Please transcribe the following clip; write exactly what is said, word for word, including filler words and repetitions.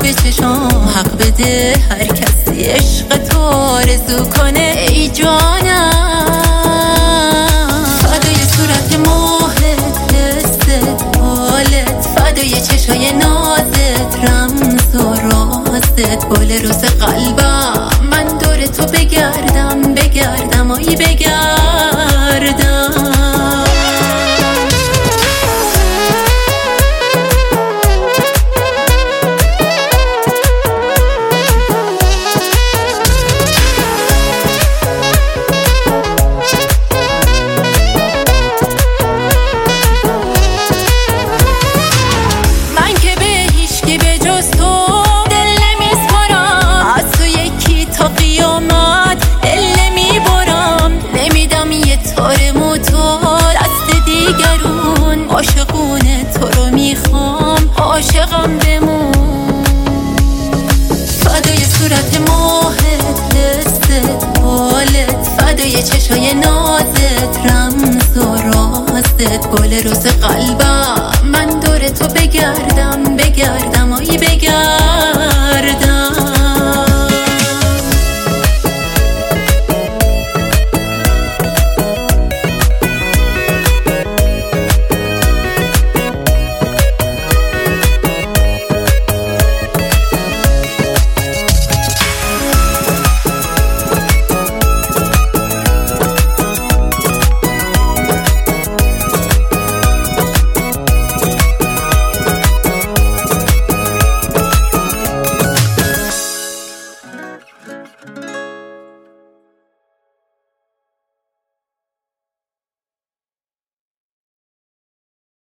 فدای چشام حق بده هر کسی عشق تو آرزو کنه ای جانم. فدای صورت موهت، حست، حالت، فدای چشای نازت، رمز و رازت، بال روز قلبم من دور تو بگردم بگردم آی بگردم. عاشقونه تو رو میخوام عاشقم بمون. فدای صورت موهت، حست، حالت، فدای چشای نازت، رمز و رازت، بال روز قلبم من دور تو بگردم بگردم آی